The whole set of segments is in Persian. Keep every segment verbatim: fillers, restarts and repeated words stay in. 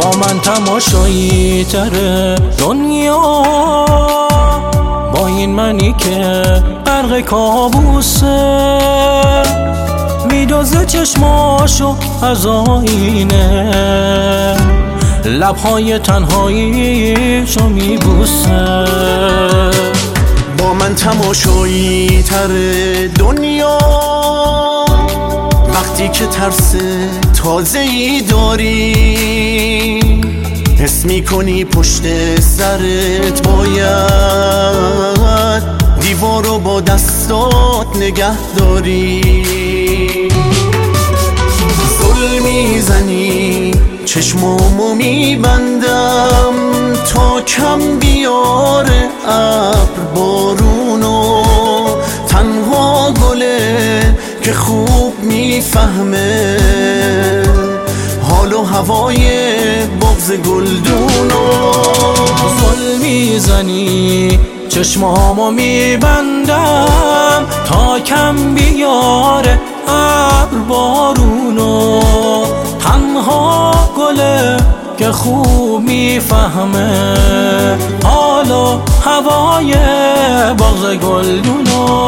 با من تماشایی تره دنیا، با این منی که غرق کابوسه، میدازه چشماشو از آینه، لبهای تنهاییشو میبوسه. با من تماشایی تره دنیا، وقتی که ترس تازه ای داری، حس میکنی پشت سرت باید دیوارو با دستات نگه داری. زل میزنی چشمامو میبندم تا کم بیاره ابر بارونو، تنها گله که خوب میفهمه حال و هوای بغض گلدونو. زل میزنی چشمامو میبندم تا کم بیاره ابر بارونو، تنها گله که خوب میفهمه حال و هوای بغض گلدونو.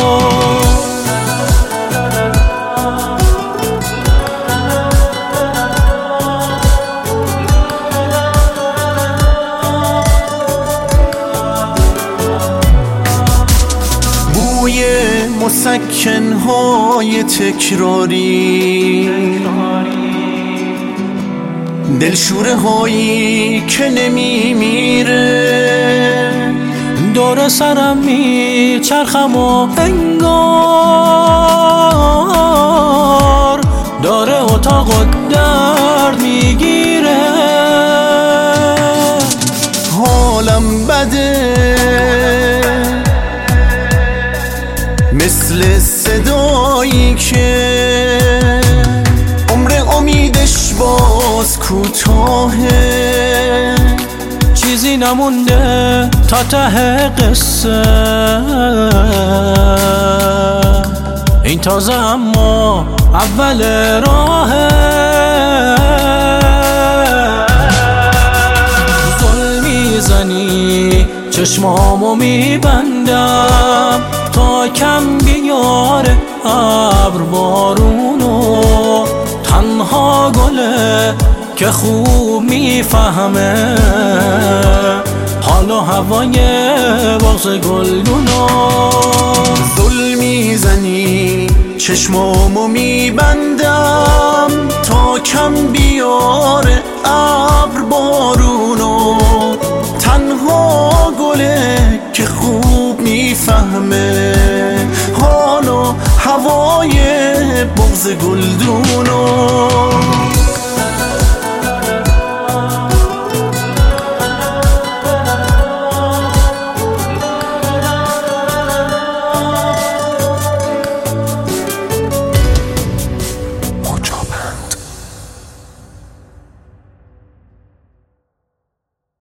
بوی مسکنهای تکراری، دلشوره هایی که نمی میره، دور سرم میچرخم و انگار داره اتاق و درد میگیره. حالم بده مثل صدایی که عمر امیدش باز کوتاهه، چیزی نمونده تا ته قصه، این تازه اما اول راهه. زل میزنی چشمامو میبندم تا کم بیاره ابر بارونو، تنها گله که خوب میفهمه حال و هوای بغض گلدونو. زل میزنی چشمامو میبندم تا کم بیاره ابر بارونو، تنها گله که خوب میفهمه حال و هوای بغض گلدونو.